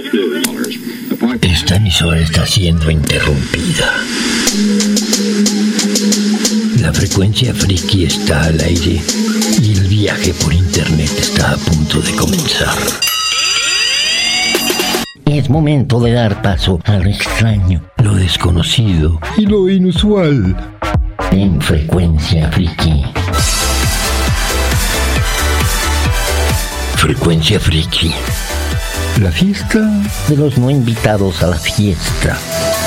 Esta emisora está siendo interrumpida. La frecuencia friki está al aire y el viaje por internet está a punto de comenzar. Es momento de dar paso a lo extraño, lo desconocido y lo inusual en Frecuencia Friki. Frecuencia Friki. La fiesta de los no invitados a la fiesta.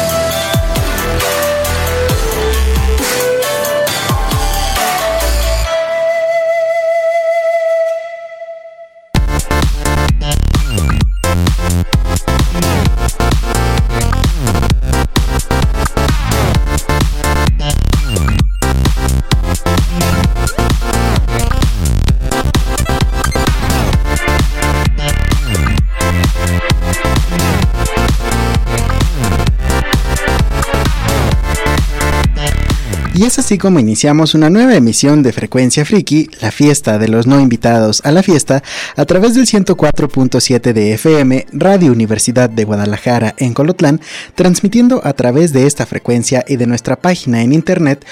Y es así como iniciamos una nueva emisión de Frecuencia Friki, la fiesta de los no invitados a la fiesta, a través del 104.7 de FM, Radio Universidad de Guadalajara en Colotlán, transmitiendo a través de esta frecuencia y de nuestra página en internet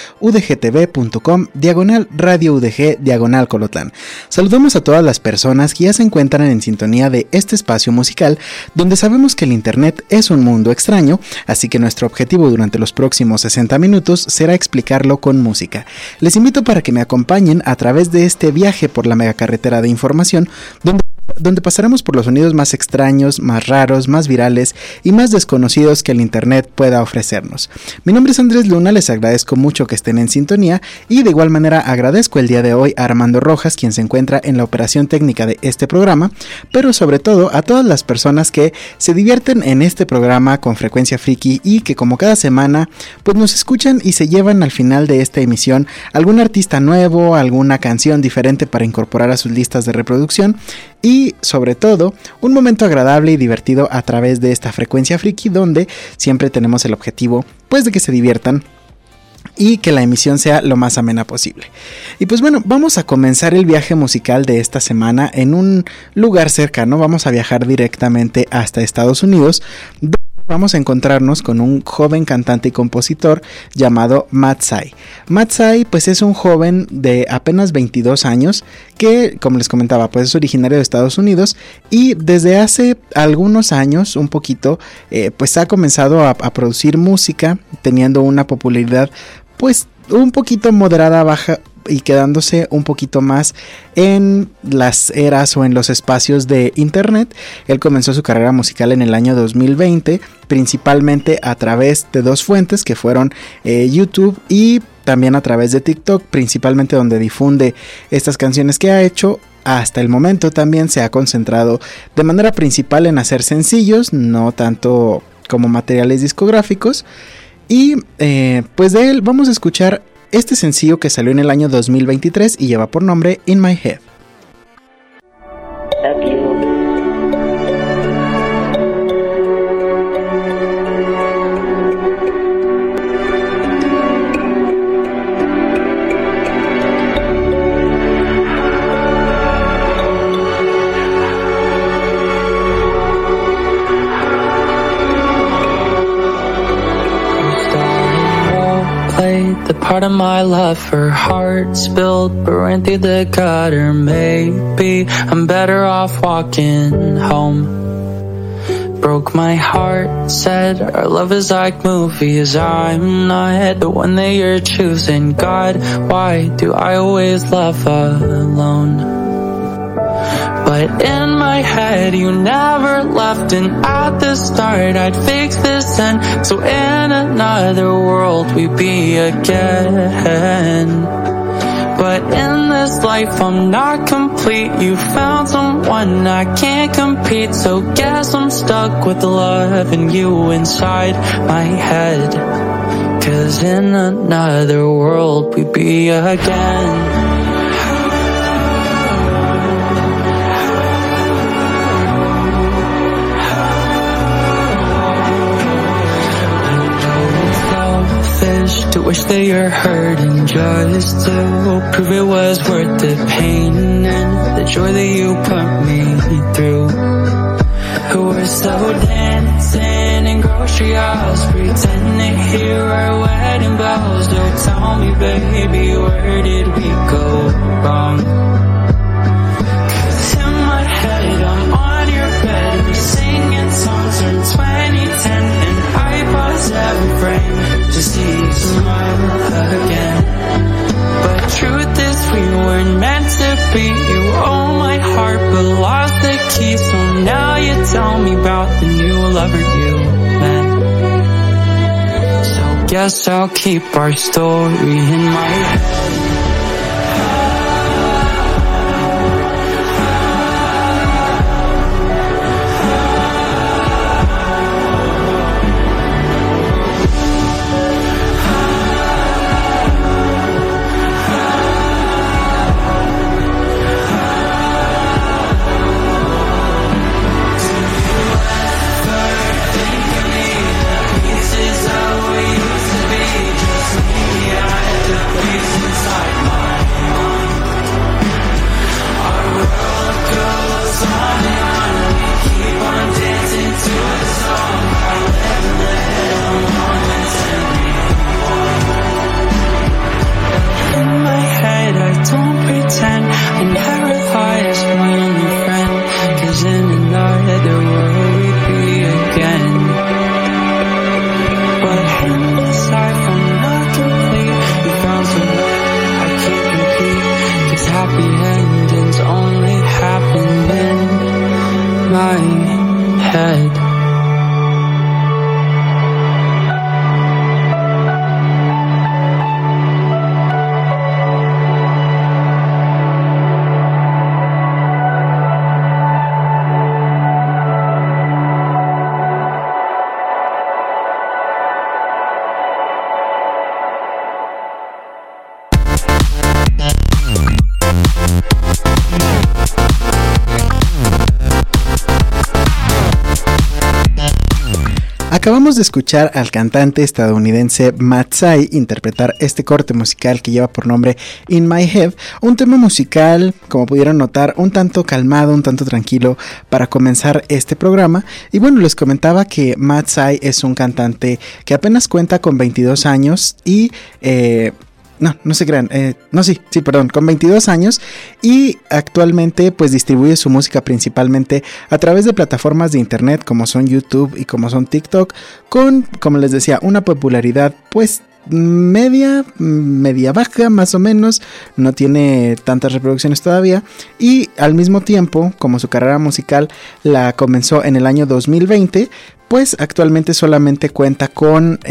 udgtv.com/Radio UDG/Colotlán. Saludamos a todas las personas que ya se encuentran en sintonía de este espacio musical, donde sabemos que el internet es un mundo extraño, así que nuestro objetivo durante los próximos 60 minutos será explicar con música. Les invito para que me acompañen a través de este viaje por la megacarretera de información, donde pasaremos por los sonidos más extraños, más raros, más virales y más desconocidos que el internet pueda ofrecernos. Mi nombre es Andrés Luna, les agradezco mucho que estén en sintonía y de igual manera agradezco el día de hoy a Armando Rojas, quien se encuentra en la operación técnica de este programa, pero sobre todo a todas las personas que se divierten en este programa con Frecuencia Friki y que como cada semana pues nos escuchan y se llevan al final de esta emisión algún artista nuevo, alguna canción diferente para incorporar a sus listas de reproducción y sobre todo un momento agradable y divertido a través de esta Frecuencia Friki, donde siempre tenemos el objetivo pues de que se diviertan y que la emisión sea lo más amena posible. Y pues bueno, vamos a comenzar el viaje musical de esta semana en un lugar cercano. Vamos a viajar directamente hasta Estados Unidos. Vamos a encontrarnos con un joven cantante y compositor llamado Matt Sai. Matt Sai pues es un joven de apenas 22 años que, como les comentaba, pues es originario de Estados Unidos y desde hace algunos años, un poquito, pues ha comenzado a producir música, teniendo una popularidad pues un poquito moderada, baja, y quedándose un poquito más en las eras o en los espacios de internet. Él comenzó su carrera musical en el año 2020, principalmente a través de dos fuentes que fueron YouTube y también a través de TikTok, principalmente donde difunde estas canciones que ha hecho. Hasta el momento también se ha concentrado de manera principal en hacer sencillos, no tanto como materiales discográficos. Y pues de él vamos a escuchar este sencillo que salió en el año 2023 y lleva por nombre In My Head. The part of my love, her heart spilled, but ran through the gutter. Maybe I'm better off walking home. Broke my heart, said our love is like movies. I'm not the one that you're choosing. God, why do I always love alone? But in my head you never left, and at the start I'd fix this end, so in another world we'd be again. But in this life I'm not complete, you found someone I can't compete, so guess I'm stuck with loving you inside my head. 'Cause in another world we'd be again. To wish that you're hurting just to prove it was worth the pain and the joy that you put me through. Who we're still dancing in grocery aisles, pretending to hear our wedding bells. Don't tell me, baby, where did we go wrong? Cause in my head, I'm on your bed, we're singing songs from 2010, and I pause every frame to see you smile again. But truth is, we weren't meant to be. You own my heart but lost the key, so now you tell me about the new lover you met. So guess I'll keep our story in my head. Acabamos de escuchar al cantante estadounidense Matt Sai interpretar este corte musical que lleva por nombre In My Head, un tema musical, como pudieron notar, un tanto calmado, un tanto tranquilo para comenzar este programa. Y bueno, les comentaba que Matt Sai es un cantante que apenas cuenta con 22 años y... No se crean, con 22 años y actualmente pues distribuye su música principalmente a través de plataformas de internet como son YouTube y como son TikTok, con, como les decía, una popularidad pues media baja más o menos, no tiene tantas reproducciones todavía y al mismo tiempo, como su carrera musical la comenzó en el año 2020, pues actualmente solamente cuenta con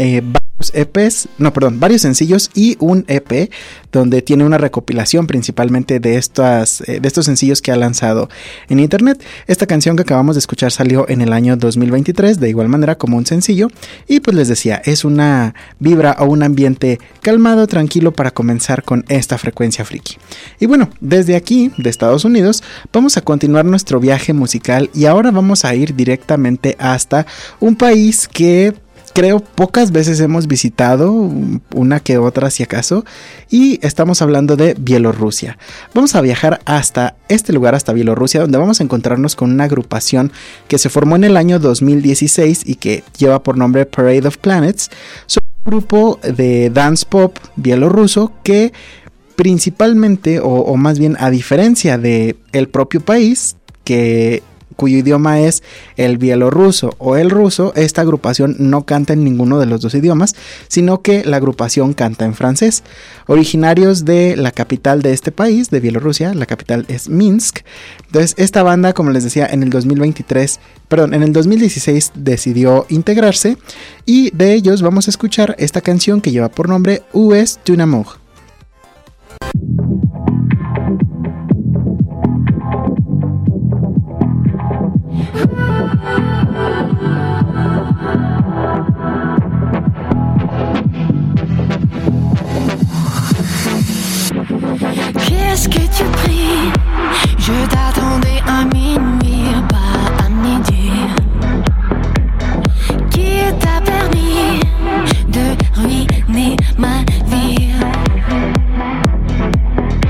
varios sencillos y un EP donde tiene una recopilación principalmente de estos sencillos que ha lanzado en internet. Esta canción que acabamos de escuchar salió en el año 2023 de igual manera como un sencillo y pues les decía, es una vibra o un ambiente calmado, tranquilo para comenzar con esta frecuencia friki. Y bueno, desde aquí de Estados Unidos vamos a continuar nuestro viaje musical y ahora vamos a ir directamente hasta un país que creo pocas veces hemos visitado, una que otra si acaso, y estamos hablando de Bielorrusia. Vamos a viajar hasta este lugar, hasta Bielorrusia, donde vamos a encontrarnos con una agrupación que se formó en el año 2016 y que lleva por nombre Parade of Planets. Son un grupo de dance pop bielorruso que principalmente, o más bien a diferencia de el propio país, cuyo idioma es el bielorruso o el ruso, esta agrupación no canta en ninguno de los dos idiomas, sino que la agrupación canta en francés. Originarios de la capital de este país, de Bielorrusia, la capital es Minsk. Entonces, esta banda, como les decía, en el 2016 decidió integrarse y de ellos vamos a escuchar esta canción que lleva por nombre Où-est ton amour. Qu'est-ce que tu pries? Je t'attendais à minuit, pas à midi. Qui t'a permis de ruiner ma vie?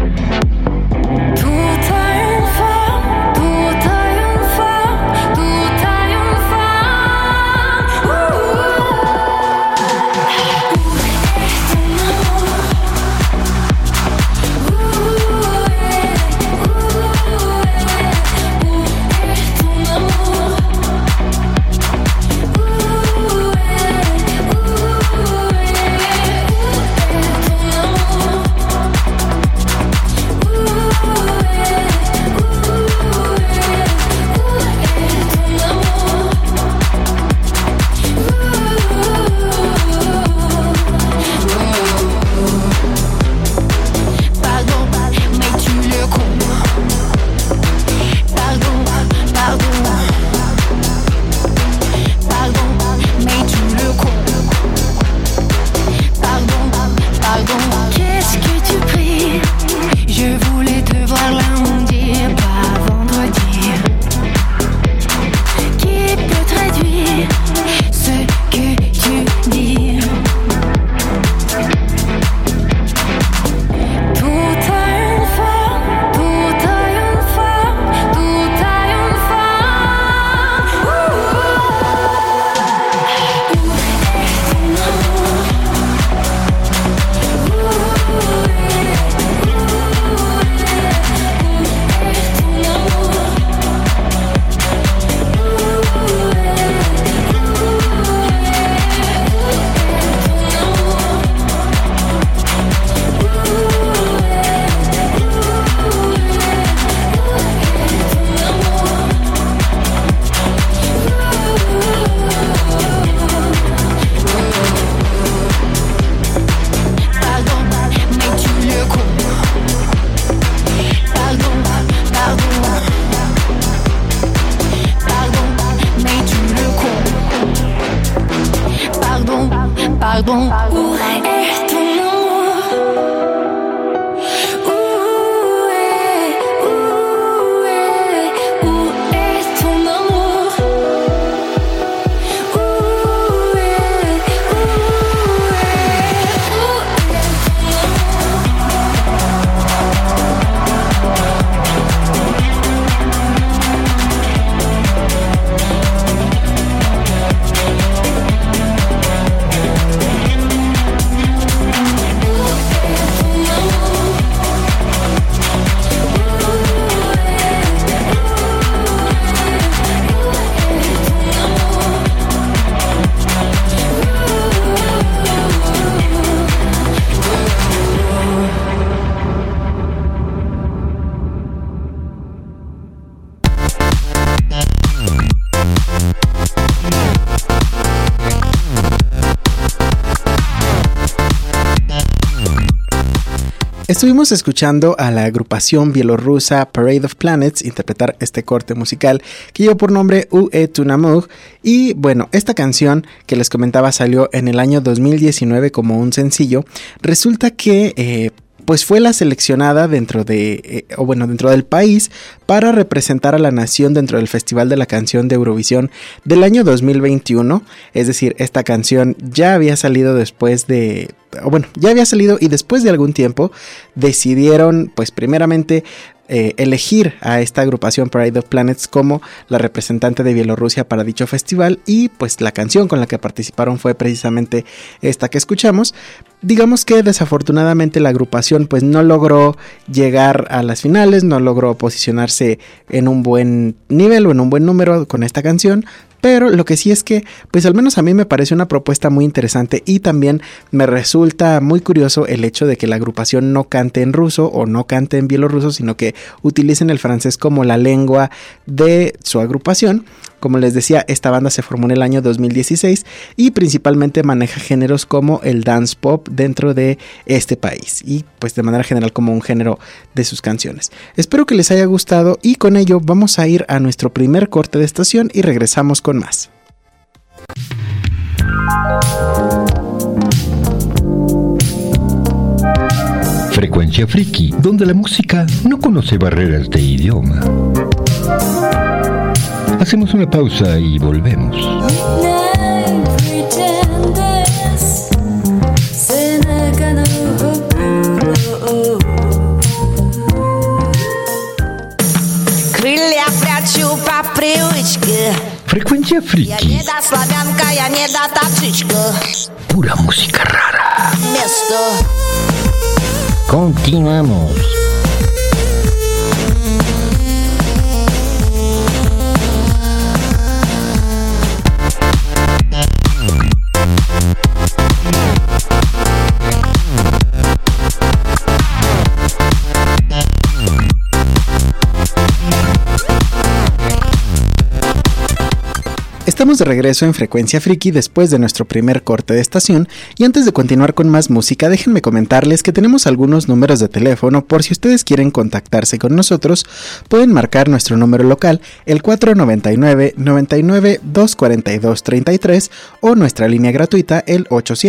pas bon. Où est ton amour? Où est ton amour? Où est Estuvimos escuchando a la agrupación bielorrusa Parade of Planets interpretar este corte musical que lleva por nombre Où est ton amour. Y bueno, esta canción que les comentaba salió en el año 2019 como un sencillo. Resulta que pues fue la seleccionada dentro del país para representar a la nación dentro del Festival de la Canción de Eurovisión del año 2021. Es decir, esta canción ya había salido y después de algún tiempo decidieron, pues primeramente, elegir a esta agrupación Parade of Planets como la representante de Bielorrusia para dicho festival, y pues la canción con la que participaron fue precisamente esta que escuchamos. Digamos que desafortunadamente la agrupación pues no logró llegar a las finales, no logró posicionarse en un buen nivel o en un buen número con esta canción. Pero lo que sí es que, pues al menos a mí me parece una propuesta muy interesante, y también me resulta muy curioso el hecho de que la agrupación no cante en ruso o no cante en bielorruso, sino que utilicen el francés como la lengua de su agrupación. Como les decía, esta banda se formó en el año 2016 y principalmente maneja géneros como el dance pop dentro de este país, y pues de manera general como un género de sus canciones. Espero que les haya gustado, y con ello vamos a ir a nuestro primer corte de estación y regresamos con más. Frecuencia Friki, donde la música no conoce barreras de idioma. Hacemos una pausa y volvemos. Frecuencia Friki. Pura música rara. Continuamos. Estamos de regreso en Frecuencia Friki después de nuestro primer corte de estación, y antes de continuar con más música, déjenme comentarles que tenemos algunos números de teléfono por si ustedes quieren contactarse con nosotros. Pueden marcar nuestro número local, el 499-99-242-33, o nuestra línea gratuita, el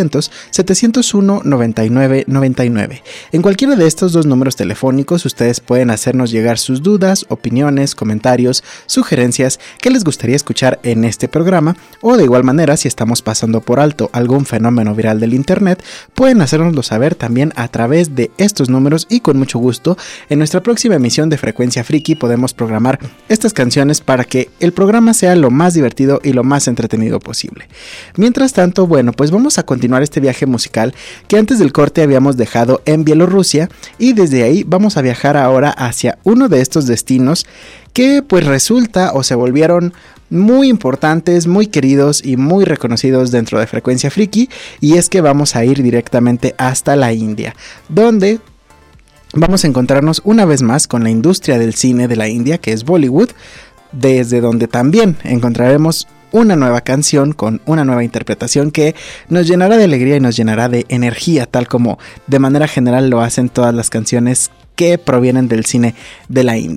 800-701-9999. En cualquiera de estos dos números telefónicos ustedes pueden hacernos llegar sus dudas, opiniones, comentarios, sugerencias que les gustaría escuchar en este programa, o de igual manera, si estamos pasando por alto algún fenómeno viral del internet, pueden hacérnoslo saber también a través de estos números, y con mucho gusto en nuestra próxima emisión de Frecuencia Friki podemos programar estas canciones para que el programa sea lo más divertido y lo más entretenido posible. Mientras tanto, bueno, pues vamos a continuar este viaje musical que antes del corte habíamos dejado en Bielorrusia, y desde ahí vamos a viajar ahora hacia uno de estos destinos que pues resulta o se volvieron muy importantes, muy queridos y muy reconocidos dentro de Frecuencia Friki, y es que vamos a ir directamente hasta la India, donde vamos a encontrarnos una vez más con la industria del cine de la India, que es Bollywood, desde donde también encontraremos una nueva canción con una nueva interpretación que nos llenará de alegría y nos llenará de energía, tal como de manera general lo hacen todas las canciones que provienen del cine de la India.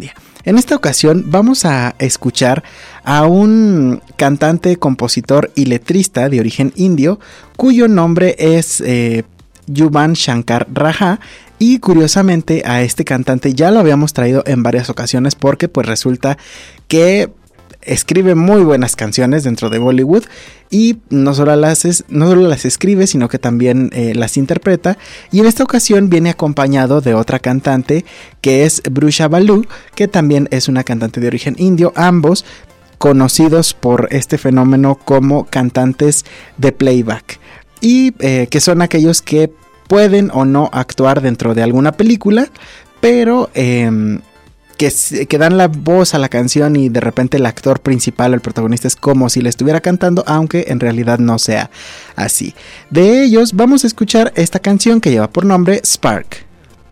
En esta ocasión vamos a escuchar a un cantante, compositor y letrista de origen indio, cuyo nombre es Yuvan Shankar Raja. Y curiosamente a este cantante ya lo habíamos traído en varias ocasiones porque pues resulta que escribe muy buenas canciones dentro de Bollywood y no solo las escribe, sino que también las interpreta. Y en esta ocasión viene acompañado de otra cantante que es Brusha Balu, que también es una cantante de origen indio, ambos conocidos por este fenómeno como cantantes de playback, y que son aquellos que pueden o no actuar dentro de alguna película, pero que dan la voz a la canción y de repente el actor principal o el protagonista es como si le estuviera cantando, aunque en realidad no sea así. De ellos vamos a escuchar esta canción que lleva por nombre Spark.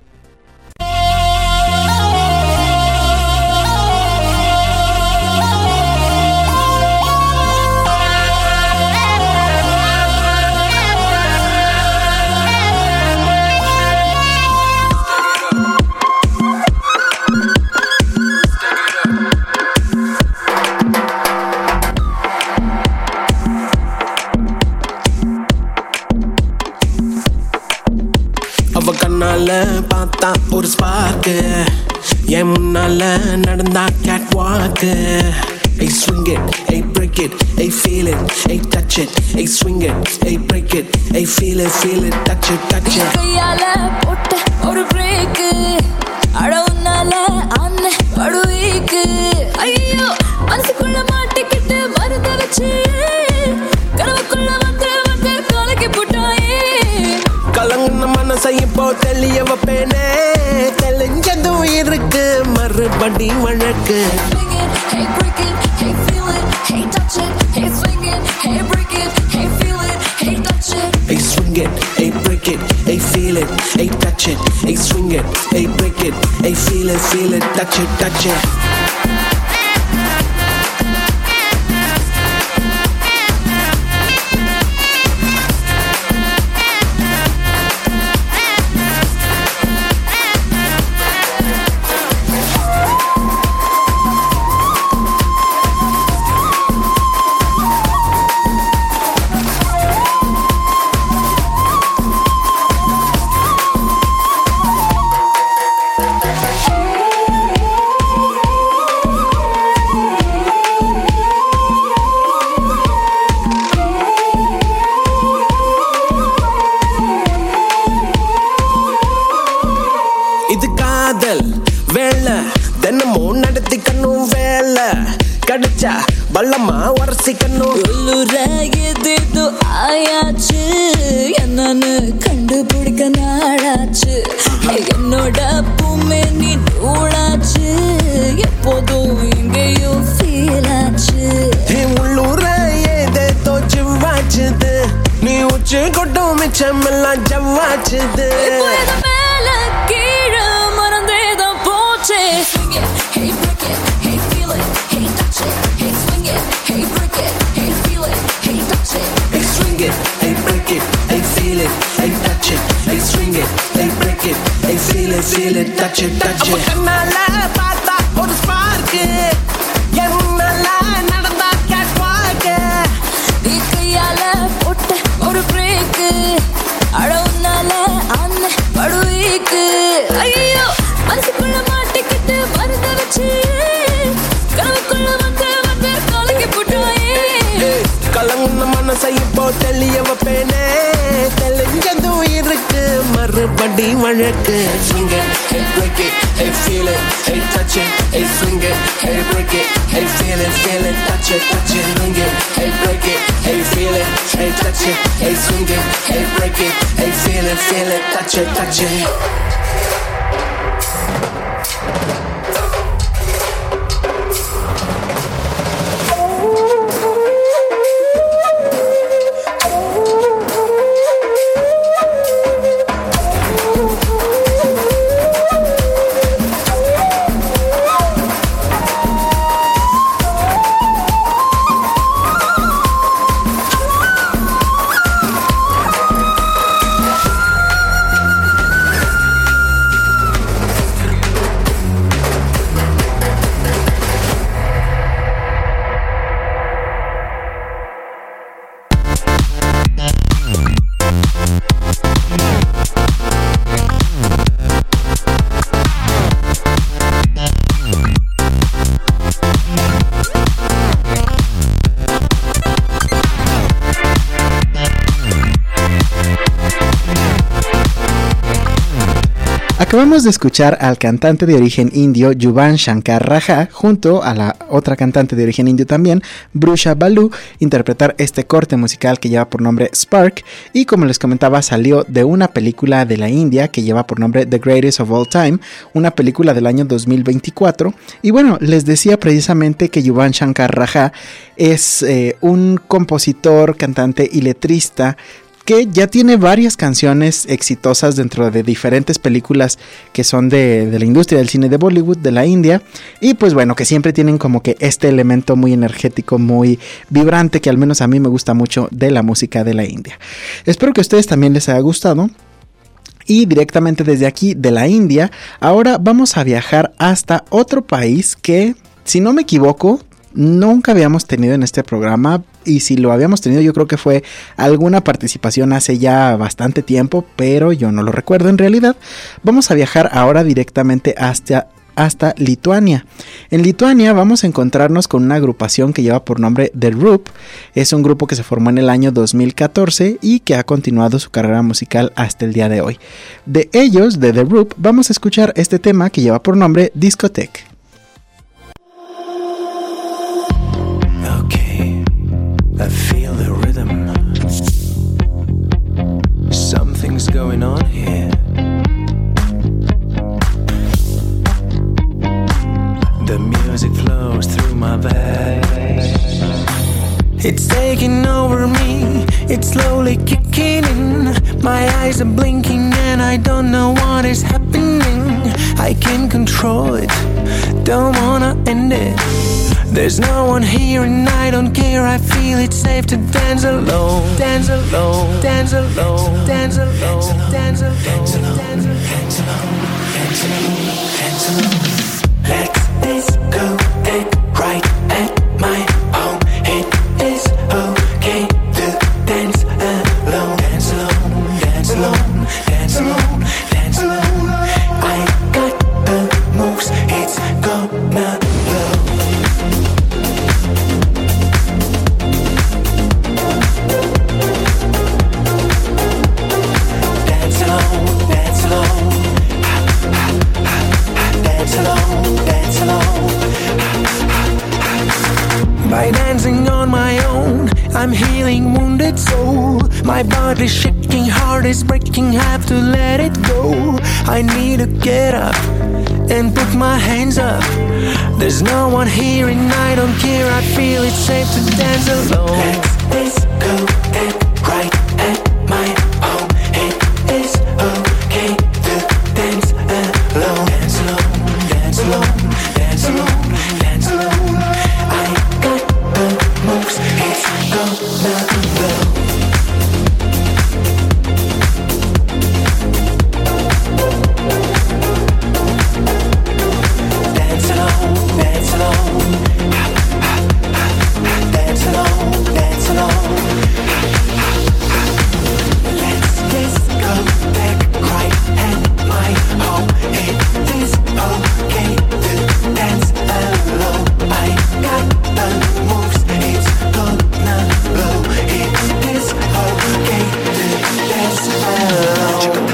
பார்த்தா ஒரு ஸ்பார்க்கு என் முன்னால நடந்தா கேட் வாக்கு. Hey swing it, hey break it, hey feel it, hey touch it, hey swing it, hey break it, hey feel it, touch it, touch it. கையால போட்ட ஒரு பிரேக் அட உன்னால அண்ண படுவீக்கு. ஐயோ மனசுக்குள்ள மாட்டிக்கிட்டு மருந்த வச்சு கனவுக்குள்ள வந்து கலக்கி போட்டாயே. கலங்குன மனசை இப்போ தெளிய வைப்பேனே, தெளிஞ்சதும் இருக்கு மறுபடி வழக்கு. Hey break it, hey feel it, hey touch it, hey swing it, hey break it, hey feel it, hey touch it. Hey swing it, hey break it, hey feel it, hey touch it, hey swing it, hey break it, hey feel it, touch it, touch it. பள்ளமா வரசிக்கணும் உள்ளுராயதேதோ ஆயாச்சு என்னன்னு கண்டுபிடிக்க நாளாச்சு. என்னோட பூமே நீ நூலாச்சு எப்போதும் எங்கேயோ ஃபீலாச்சு. உள்ளூர ஏதேதோ ஜிவ்வாச்சுது நீ உச்சி கொட்டும் மிச்சமெல்லாம் ஜவ்வாச்சுது. மேல கீழே மறந்தேதான் போச்சே. Hey break it, hey feel it, hey touch it, hey swing it, hey break it, hey feel it, hey touch it. Hey swing it, hey break it, hey feel it, hey touch it, hey swing it, hey break it, hey feel it, touch it, touch it. கண்ணால பார்த்தா ஒரு ஸ்பார்க்கு என்னால நடந்தா கேட் வாக்கு. நீ கையால போட்ட ஒரு பிரேக் அட உன்னால அண்ண படுவீக்கு. ஐயோ மனசுக்குள்ள மாட்டிக்கிட்டு மருந்த வச்சு கனவுக்குள்ள வந்து கலக்கி போட்டாயே. கலங்குன மனசை இப்போ தெளிய வைப்பேனே, தெளிஞ்சதும் இருக்கு மறுபடி வழக்கு. Swing it, hey break it, hey feel it, hey touch it, hey swing it, hey break it, hey feel it, touch it, touch it. Swing it, hey break it, hey feel it, hey touch it, hey swing it, hey break it, hey feel it, touch it, touch it. Acabamos de escuchar al cantante de origen indio Yuvan Shankar Raja junto a la otra cantante de origen indio también, Brusha Balu, interpretar este corte musical que lleva por nombre Spark, y como les comentaba salió de una película de la India que lleva por nombre The Greatest of All Time, una película del año 2024. Y bueno, les decía precisamente que Yuvan Shankar Raja es un compositor, cantante y letrista que ya tiene varias canciones exitosas dentro de diferentes películas que son de la industria del cine de Bollywood de la India, y pues bueno, que siempre tienen como que este elemento muy energético, muy vibrante, que al menos a mí me gusta mucho de la música de la India. Espero que a ustedes también les haya gustado. Y directamente desde aquí de la India, ahora vamos a viajar hasta otro país que, si no me equivoco, nunca habíamos tenido en este programa, y si lo habíamos tenido yo creo que fue alguna participación hace ya bastante tiempo, pero yo no lo recuerdo en realidad. Vamos a viajar ahora directamente hasta Lituania. En Lituania vamos a encontrarnos con una agrupación que lleva por nombre The Roop. Es un grupo que se formó en el año 2014 y que ha continuado su carrera musical hasta el día de hoy. De ellos, de The Roop, vamos a escuchar este tema que lleva por nombre Discotheque. I feel the rhythm. Something's going on here. The music flows through my veins. It's taking over me. It's slowly kicking in. My eyes are blinking and I don't know what is happening. I can't control it. Don't wanna end it. There's no one here and I don't care. I feel it's safe to dance alone. Dance alone. Dance alone. Dance alone. Dance alone. Dance alone. Dance alone. Dance alone. Dance alone. Let's discotheque right at my home. It is okay to dance alone. Dance alone. Dance alone. Dance alone. Dance alone. I got the moves. It's gonna blow. By dancing on my own, I'm healing wounded soul. My body's shaking, heart is breaking, have to let it go. I need to get up and put my hands up. There's no one here and I don't care. I feel it's safe to dance alone. Let's discotheque right at my home. It is okay to dance alone. Dance alone, dance alone, dance alone, dance alone. I got the moves, it's gonna blow. Dance alone, dance alone. Dance alone, dance alone. Let's discotheque right at my home. It is okay to dance alone. I got the moves, it's gonna blow. It is okay to dance alone.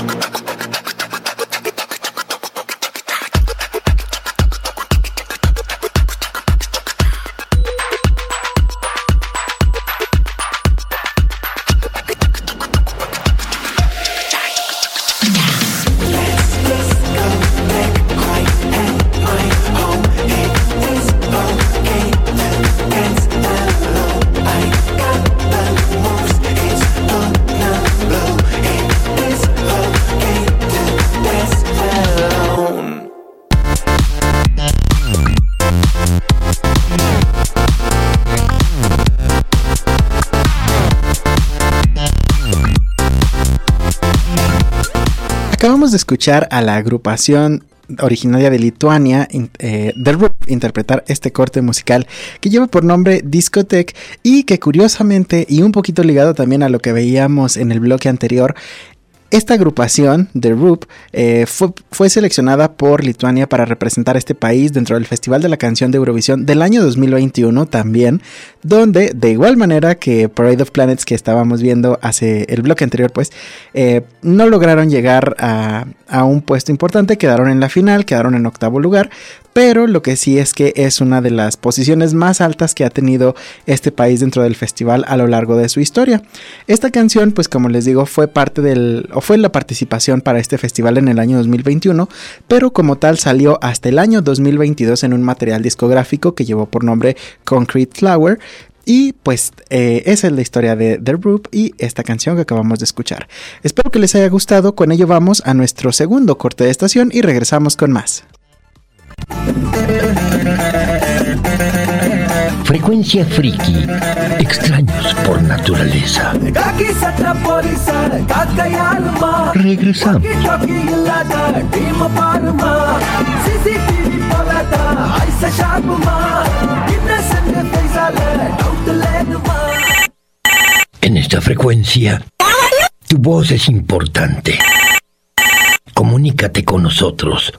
Acabamos de escuchar a la agrupación originaria de Lituania, The Roop, interpretar este corte musical que lleva por nombre Discotheque, y que curiosamente, y un poquito ligado también a lo que veíamos en el bloque anterior, Esta agrupación, The Roop, fue seleccionada por Lituania para representar a este país dentro del Festival de la Canción de Eurovisión del año 2021 también, donde de igual manera que Parade of Planets que estábamos viendo hace el bloque anterior, pues no lograron llegar a un puesto importante, quedaron en la final, quedaron en 8º lugar, pero lo que sí es que es una de las posiciones más altas que ha tenido este país dentro del festival a lo largo de su historia. Esta canción, pues como les digo, fue la participación para este festival en el año 2021, pero como tal salió hasta el año 2022 en un material discográfico que llevó por nombre Concrete Flower. Y pues esa es la historia de The Roop y esta canción que acabamos de escuchar. Espero que les haya gustado. Con ello vamos a nuestro segundo corte de estación y regresamos con más. Frecuencia Friki, extraños por naturaleza. Regresamos. En esta frecuencia, tu voz es importante. Comunícate con nosotros.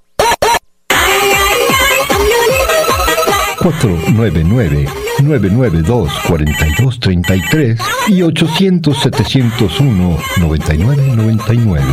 499-992-4233 y 800-701-9999.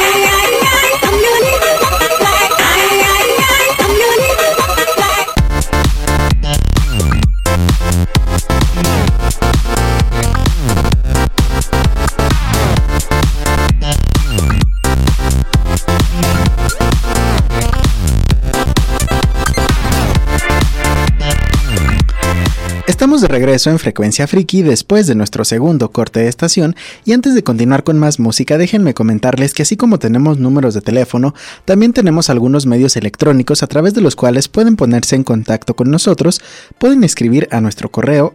Estamos de regreso en Frecuencia Friki después de nuestro segundo corte de estación y antes de continuar con más música déjenme comentarles que así como tenemos números de teléfono, también tenemos algunos medios electrónicos a través de los cuales pueden ponerse en contacto con nosotros, pueden escribir a nuestro correo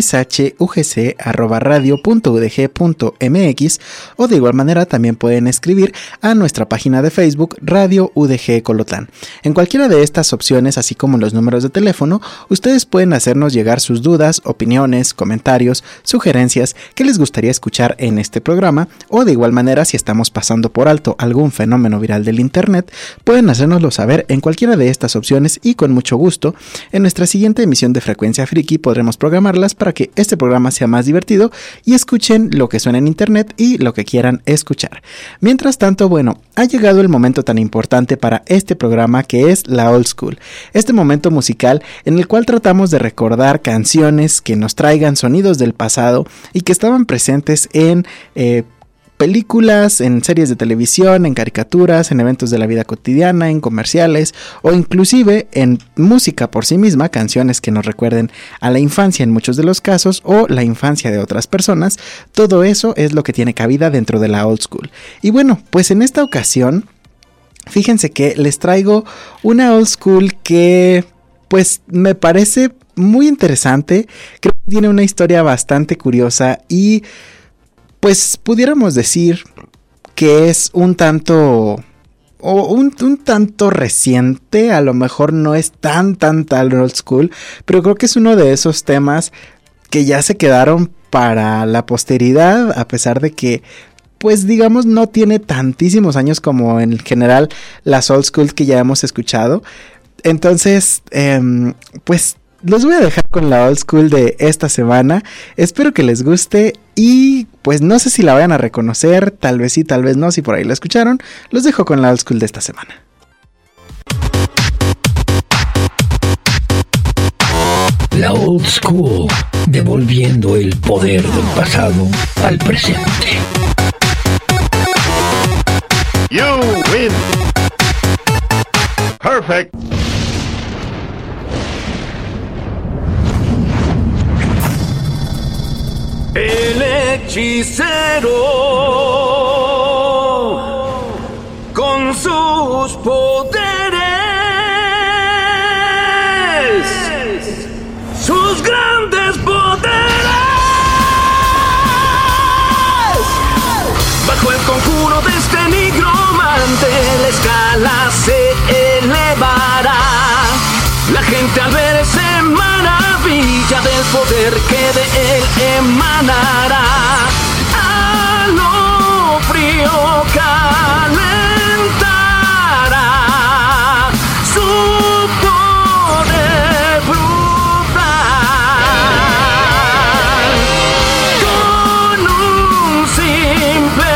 xhugc@radio.udg.mx o de igual manera también pueden escribir a nuestra página de Facebook Radio UDG Colotlán. En cualquiera de estas opciones, así como los números de teléfono, ustedes pueden hacernos llegar sus dudas, opiniones, comentarios, sugerencias que les gustaría escuchar en este programa o de igual manera si estamos pasando por alto algún fenómeno viral del internet pueden hacérnoslo saber en cualquiera de estas opciones y con mucho gusto en nuestra siguiente emisión de Frecuencia Friki podremos programarlas para que este programa sea más divertido y escuchen lo que suena en internet y lo que quieran escuchar. Mientras tanto, bueno, ha llegado el momento tan importante para este programa que es la Old School, este momento musical en el cual tratamos de recordar canciones que nos traigan sonidos del pasado y que estaban presentes en películas, en series de televisión, en caricaturas, en eventos de la vida cotidiana, en comerciales o inclusive en música por sí misma, canciones que nos recuerden a la infancia en muchos de los casos o la infancia de otras personas. Todo eso es lo que tiene cabida dentro de la Old School. Y bueno, pues en esta ocasión, fíjense que les traigo una Old School que pues me parece muy interesante, creo que tiene una historia bastante curiosa y pues pudiéramos decir que es un tanto reciente, a lo mejor no es tan old school, pero creo que es uno de esos temas que ya se quedaron para la posteridad, a pesar de que pues digamos no tiene tantísimos años como en general las old school que ya hemos escuchado. Entonces, pues los voy a dejar con la Old School de esta semana. Espero que les guste y pues no sé si la vayan a reconocer, tal vez sí, tal vez no, si por ahí la escucharon. Los dejo con la Old School de esta semana. La Old School, devolviendo el poder del pasado al presente. You win. Perfect. El hechicero con sus poderes, sus grandes poderes, bajo el conjuro de este nigromante la escala se elevará. La gente al ver se maravilla del poder que de él emanará. A lo frío calentará su poder brutal. Con un simple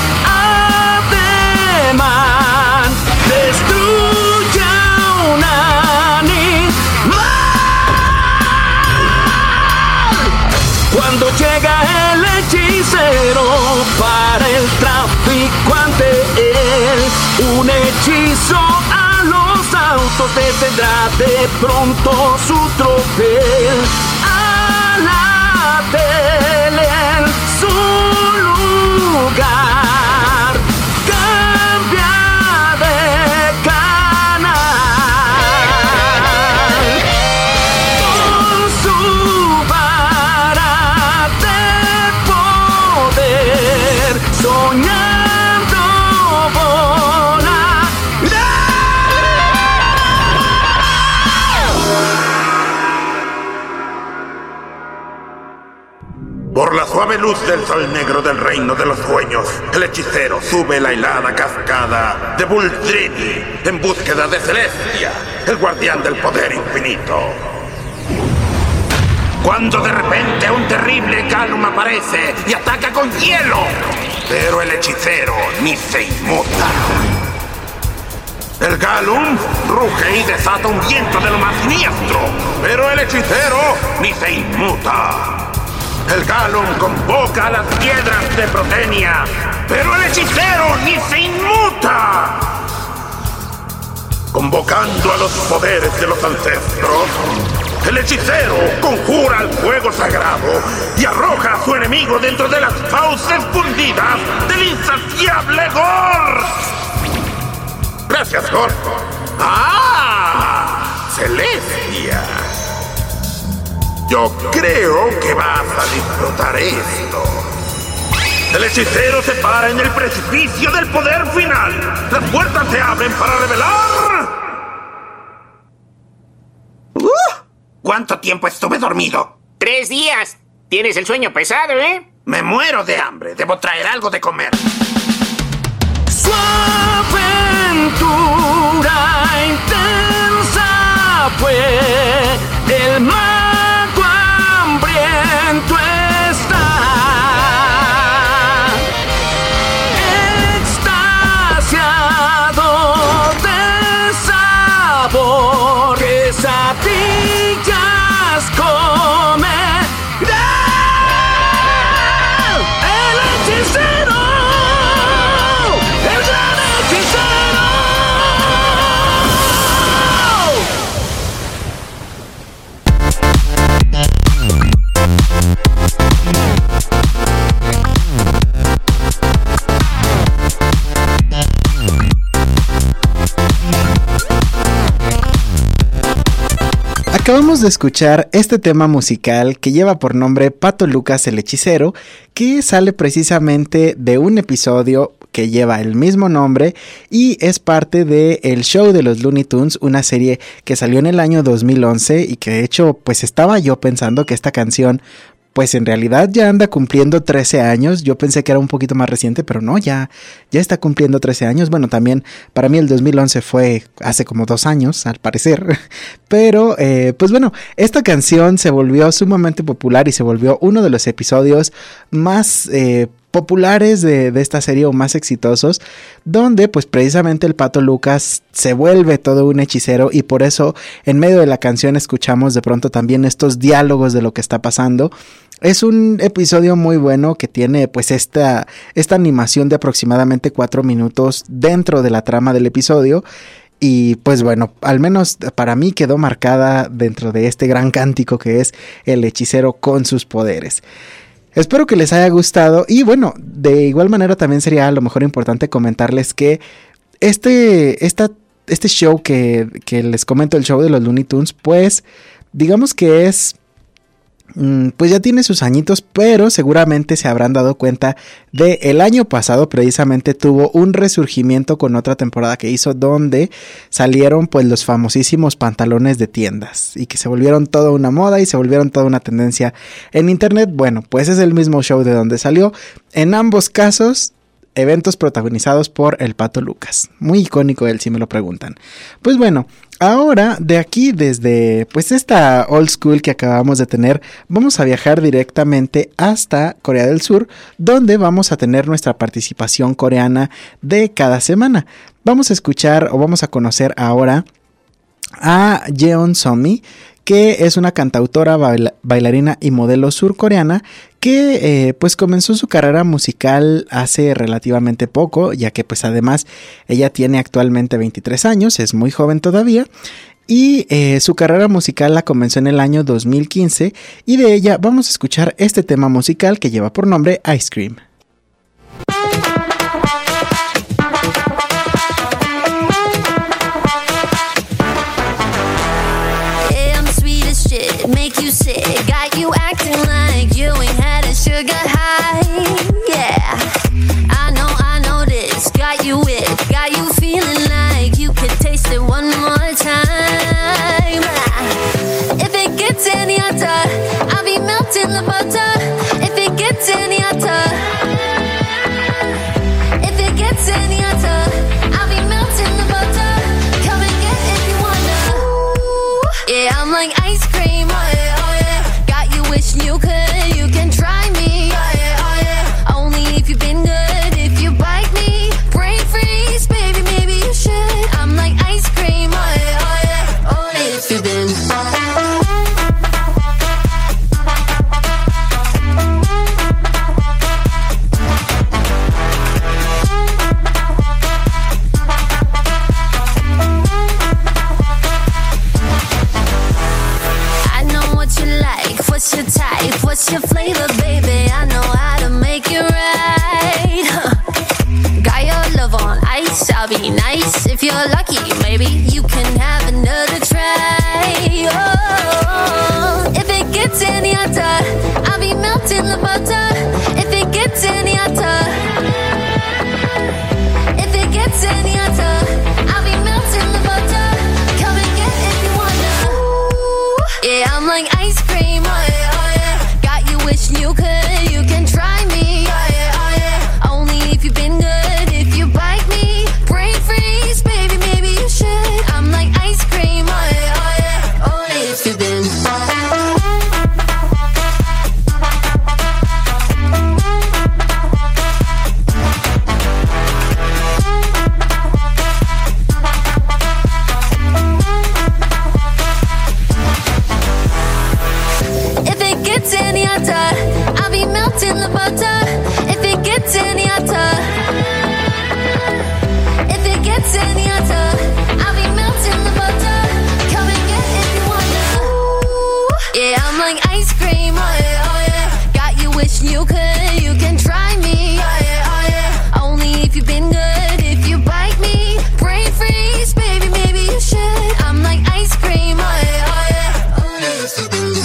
ademán destruye a un animal. Cuando llega el hechicero para el traficante, él un hechizo a los autos detendrá de pronto su tropel. A la tele en su lugar cambia de canal. Con su vara de poder, soñando volar. Por la suave luz del sol negro del reino de los sueños, el hechicero sube la helada cascada de Buldrini en búsqueda de Celestia, el guardián del poder infinito. Cuando de repente un terrible Galum aparece y ataca con hielo, pero el hechicero ni se inmuta. El Galum ruge y desata un viento de lo más siniestro, pero el hechicero ni se inmuta. El Galum convoca a las piedras de Protenia, pero el hechicero ni se inmuta. Convocando a los poderes de los ancestros, el hechicero conjura el fuego sagrado y arroja a su enemigo dentro de las fauces fundidas del insaciable Gor. Gracias, Gor. ¡Ah! Celestia. Yo creo que vas a disfrutar esto. El hechicero se para en el precipicio del poder final. Las puertas se abren para revelar... ¿Cuánto tiempo estuve dormido? 3 días. Tienes el sueño pesado, ¿eh? Me muero de hambre. Debo traer algo de comer. Su aventura intensa fue el mago hambriento está. Extasiado de sabor, quesadillas comerá. El hechicero, el gran hechicero. Acabamos de escuchar este tema musical que lleva por nombre Pato Lucas el Hechicero, que sale precisamente de un episodio que lleva el mismo nombre y es parte de El Show de los Looney Tunes, una serie que salió en el año 2011 y que de hecho pues estaba yo pensando que esta canción pues en realidad ya anda cumpliendo 13 años. Yo pensé que era un poquito más reciente, pero no, ya está cumpliendo 13 años. Bueno, también para mí el 2011 fue hace como 2 años, al parecer. Pero, pues bueno, esta canción se volvió sumamente popular y se volvió uno de los episodios más populares de esta serie o más exitosos, donde pues precisamente el Pato Lucas se vuelve todo un hechicero y por eso en medio de la canción escuchamos de pronto también estos diálogos de lo que está pasando. Es un episodio muy bueno que tiene pues esta animación de aproximadamente 4 minutos dentro de la trama del episodio. Y pues bueno, al menos para mí quedó marcada dentro de este gran cántico que es el hechicero con sus poderes. Espero que les haya gustado y bueno, de igual manera también sería a lo mejor importante comentarles que este show que les comento, el show de los Looney Tunes, pues digamos que es... pues ya tiene sus añitos, pero seguramente se habrán dado cuenta de el año pasado precisamente tuvo un resurgimiento con otra temporada que hizo donde salieron pues los famosísimos pantalones de tiendas y que se volvieron toda una moda y se volvieron toda una tendencia en internet. Bueno, pues es el mismo show de donde salió. En ambos casos eventos protagonizados por el Pato Lucas. Muy icónico él, si me lo preguntan. Pues bueno, ahora de aquí, desde pues esta old school que acabamos de tener, vamos a viajar directamente hasta Corea del Sur, donde vamos a tener nuestra participación coreana de cada semana. Vamos a escuchar o vamos a conocer ahora a Jeon So-mi, que es una cantautora, bailarina y modelo surcoreana que pues comenzó su carrera musical hace relativamente poco, ya que pues además ella tiene actualmente 23 años, es muy joven todavía. Y su carrera musical la comenzó en el año 2015 y de ella vamos a escuchar este tema musical que lleva por nombre Ice Cream. Make you sick, got you acting like you ain't had a sugar high. Yeah, I know this, got you it, got you feeling like you could taste it one more time. If it gets any hotter, I'll be melting the butter. If it gets any hotter, if it gets any hotter, I'll be melting the butter. Come and get it if you wanna. Yeah, I'm like ice cream. Wishing you can try me. Oh yeah, oh yeah. Only if you've been good. If you bite me, brain freeze, baby, maybe you should. I'm like ice cream. Oh yeah, oh yeah. Only if you've been. What's your type? What's your flavor, baby? I know how to make it right. Got your love on ice, I'll be nice. If you're lucky, maybe you can have another try. Oh, if it gets any hotter, I'll be melting the butter. If it gets any hotter, if it gets any hotter, I'll be melting the butter. Come and get it if you wanna. Yeah, I'm like ice cream. Wishing you can try me. Oh yeah, oh yeah. Only if you've been good. If you bite me, brain freeze, baby, maybe you should. I'm like ice cream. Oh yeah, oh yeah. Only if you've been. If it gets any hotter, I'll be melting the butter. If it gets any hotter, if it gets any hotter, I'll be melting the butter. Come and get it if you wanna. Yeah, I'm like ice cream. Oh yeah, oh yeah. Got you wishing you can try me. Oh yeah, oh yeah. Only if you've been good. If you bite me, brain freeze, baby, maybe you should. I'm like ice cream. Oh yeah, oh yeah. Only if you've been.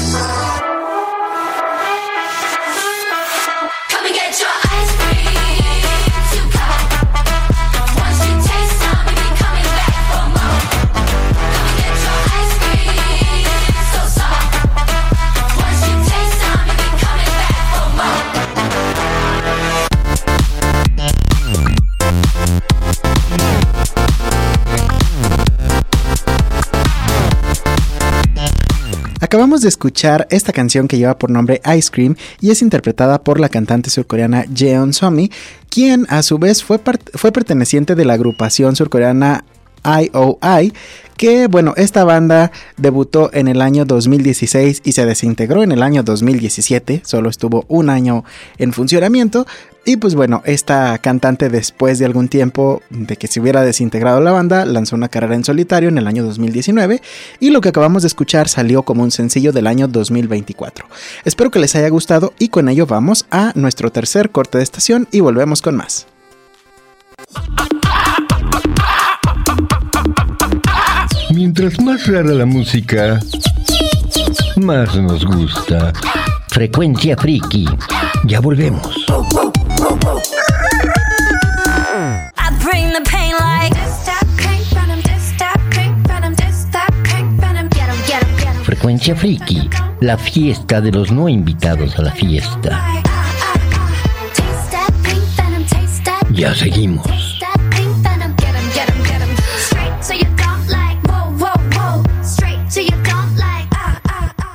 Acabamos de escuchar esta canción que lleva por nombre Ice Cream y es interpretada por la cantante surcoreana Jeon So-mi, quien a su vez fue perteneciente de la agrupación surcoreana IOI, que bueno, esta banda debutó en el año 2016 y se desintegró en el año 2017, solo estuvo un año en funcionamiento. Y pues bueno, esta cantante, después de algún tiempo de que se hubiera desintegrado la banda, lanzó una carrera en solitario en el año 2019 y lo que acabamos de escuchar salió como un sencillo del año 2024. Espero que les haya gustado y con ello vamos a nuestro tercer corte de estación y volvemos con más. Mientras más rara la música, más nos gusta. Frecuencia Friki. Ya volvemos. Frecuencia Friki, la fiesta de los no invitados a la fiesta. Ya seguimos. That pink venom, get 'em, get 'em, get 'em. Straight to your don't like, whoa, whoa, whoa. Straight to your don't like, ah, ah, ah.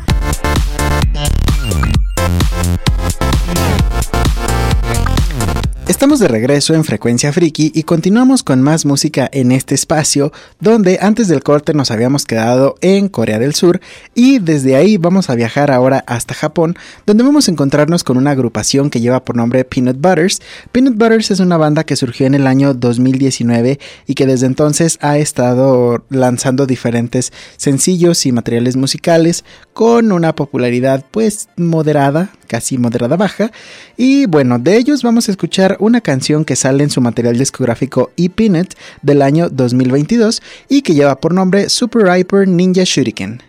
Estamos de regreso en Frecuencia Friki y continuamos con más música en este espacio, donde antes del corte nos habíamos quedado en Corea del Sur y desde ahí vamos a viajar ahora hasta Japón, donde vamos a encontrarnos con una agrupación que lleva por nombre Peanut Butters. Peanut Butters es una banda que surgió en el año 2019 y que desde entonces ha estado lanzando diferentes sencillos y materiales musicales con una popularidad pues moderada, casi moderada baja. Y bueno, de ellos vamos a escuchar una canción que sale en su material discográfico E-Peanut del año 2022 y que lleva por nombre Super Hyper Ninja Shuriken.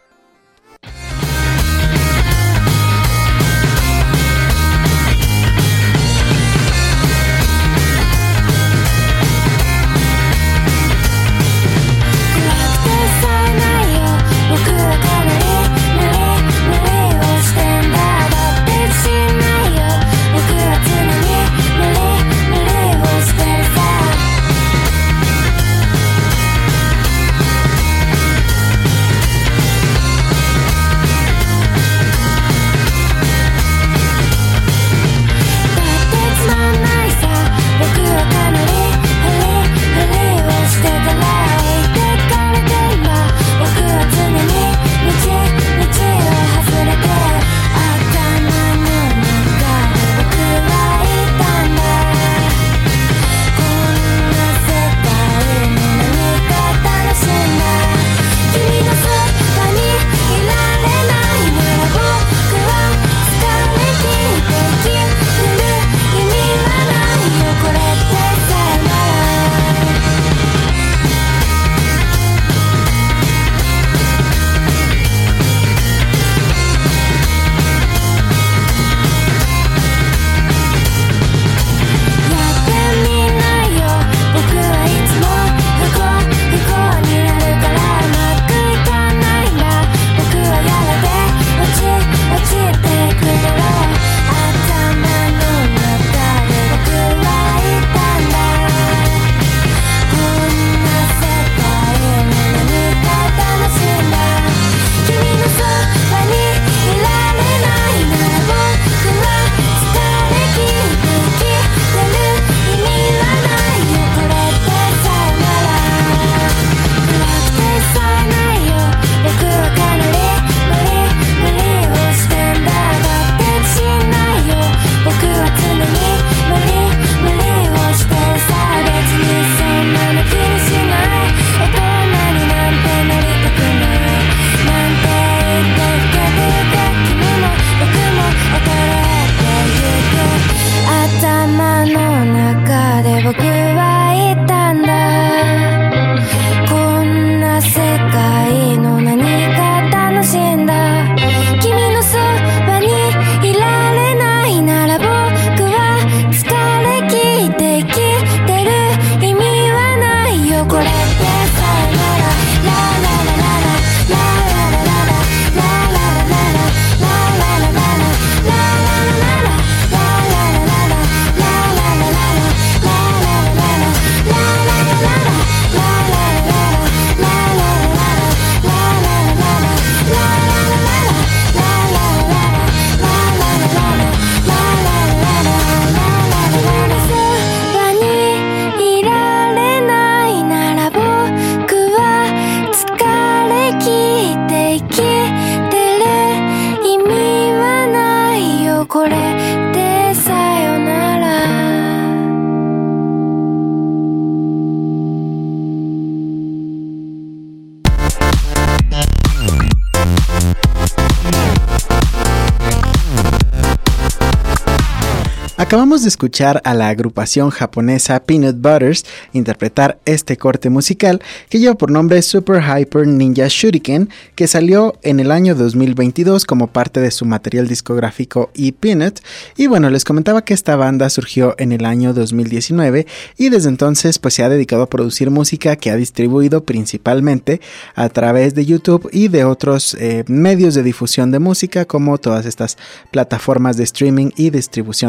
Acabamos de escuchar a la agrupación japonesa Peanut Butters interpretar este corte musical que lleva por nombre Super Hyper Ninja Shuriken, que salió en el año 2022 como parte de su material discográfico E-Peanut. Y bueno, les comentaba que esta banda surgió en el año 2019 y desde entonces pues se ha dedicado a producir música que ha distribuido principalmente a través de YouTube y de otros medios de difusión de música, como todas estas plataformas de streaming y distribución también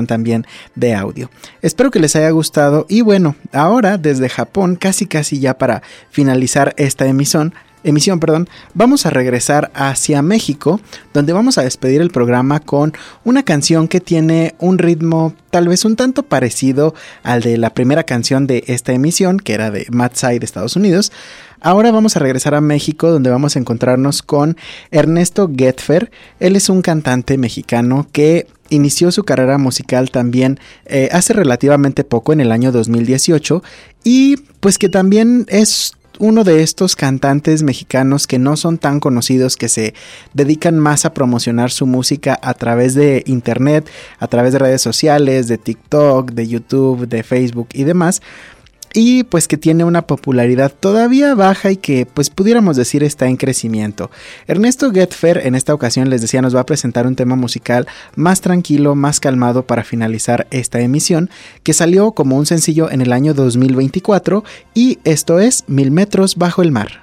grabación de audio. Espero que les haya gustado y bueno, ahora desde Japón, casi ya para finalizar esta emisión, vamos a regresar hacia México, donde vamos a despedir el programa con una canción que tiene un ritmo tal vez un tanto parecido al de la primera canción de esta emisión, que era de Mad Side de Estados Unidos. Ahora vamos a regresar a México, donde vamos a encontrarnos con Ernesto Getfer. Él es un cantante mexicano que inició su carrera musical también hace relativamente poco, en el año 2018, y pues que también es uno de estos cantantes mexicanos que no son tan conocidos, que se dedican más a promocionar su música a través de internet, a través de redes sociales, de TikTok, de YouTube, de Facebook y demás. Y pues que tiene una popularidad todavía baja y que pues pudiéramos decir está en crecimiento. Ernesto Getfer en esta ocasión, les decía, nos va a presentar un tema musical más tranquilo, más calmado para finalizar esta emisión, que salió como un sencillo en el año 2024 y esto es 1000 metros bajo el mar.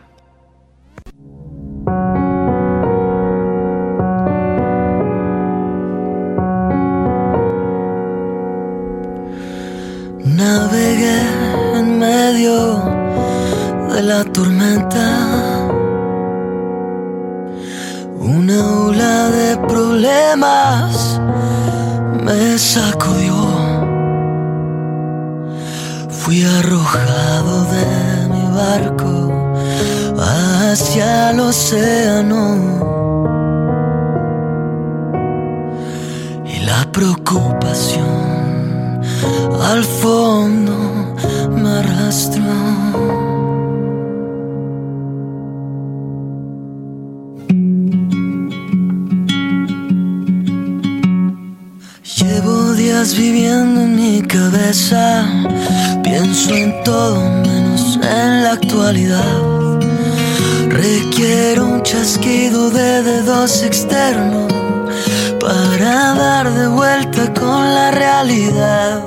Navegué en medio de la tormenta, una ola de problemas me sacudió. Fui arrojado de mi barco hacia el océano y la preocupación al fondo me arrastró. Llevo días viviendo en mi cabeza, pienso en todo menos en la actualidad. Requiero un chasquido de dedos externo para dar de vuelta con la realidad.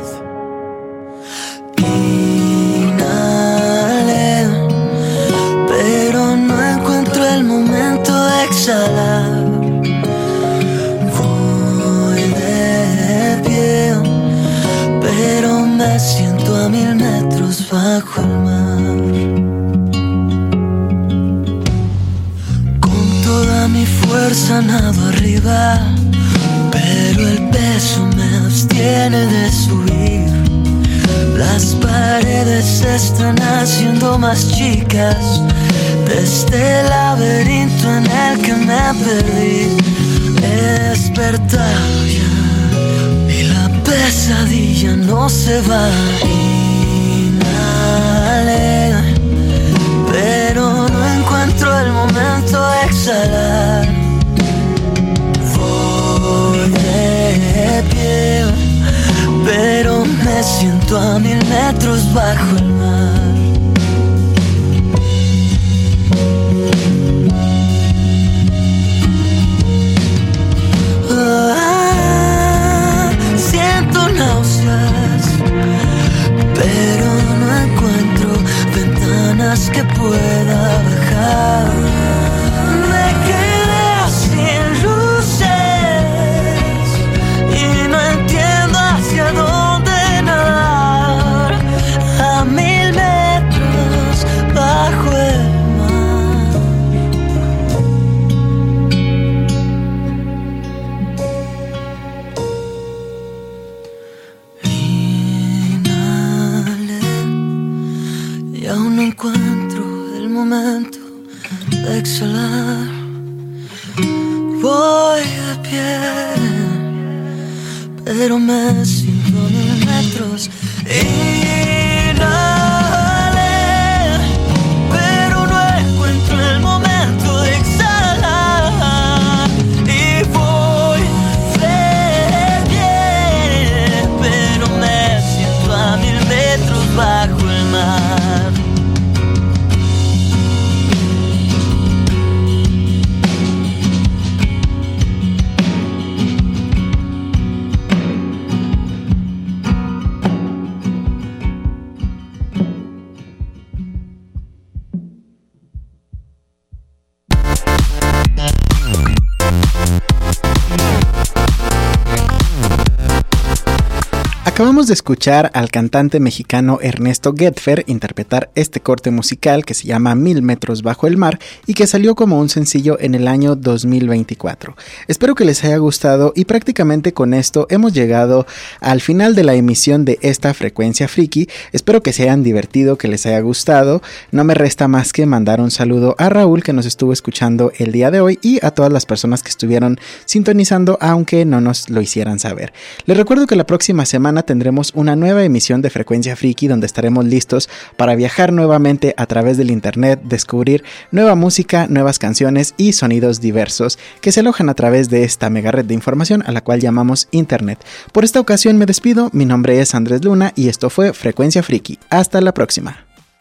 Inhalé, pero no encuentro el momento de exhalar. Voy de pie, pero me siento a 1000 metros bajo el mar. Con toda mi fuerza nado arriba, pero el peso me abstiene de subir. Las paredes se están haciendo más chicas de este laberinto en el que me perdí. He despertado ya y la pesadilla no se va. Inhalé, pero no encuentro el momento de exhalar. Voy de pie, pero me siento a 1000 metros bajo el mar. Siento náuseas, pero no encuentro ventanas que pueda bajar. Me quedé sin luces y no entiendo hacia dónde nadar. A 1000 metros bajo el encuentro el momento de exhalar. Voy de pie, pero me siento a 1000 metros. Inhalé, pero no encuentro el momento de exhalar. Y voy de pie, pero me siento a 1000 metros bajo el mar. Acabamos de escuchar al cantante mexicano Ernesto Getfer interpretar este corte musical que se llama 1000 metros bajo el mar y que salió como un sencillo en el año 2024. Espero que les haya gustado y prácticamente con esto hemos llegado al final de la emisión de esta Frecuencia Friki. Espero que se hayan divertido, que les haya gustado. No me resta más que mandar un saludo a Raúl, que nos estuvo escuchando el día de hoy, y a todas las personas que estuvieron sintonizando aunque no nos lo hicieran saber. Les recuerdo que la próxima semana tendremos una nueva emisión de Frecuencia Friki donde estaremos listos para viajar nuevamente a través del internet, descubrir nueva música, nuevas canciones y sonidos diversos que se alojan a través de esta mega red de información a la cual llamamos internet. Por esta ocasión me despido, mi nombre es Andrés Luna y esto fue Frecuencia Friki. Hasta la próxima.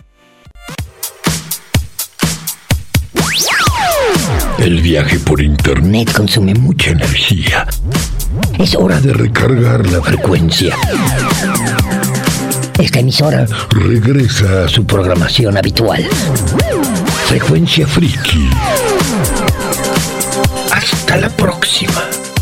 El viaje por internet consume mucha energía. Es hora de recargar la frecuencia. Esta emisora regresa a su programación habitual. Frecuencia Friki. Hasta la próxima.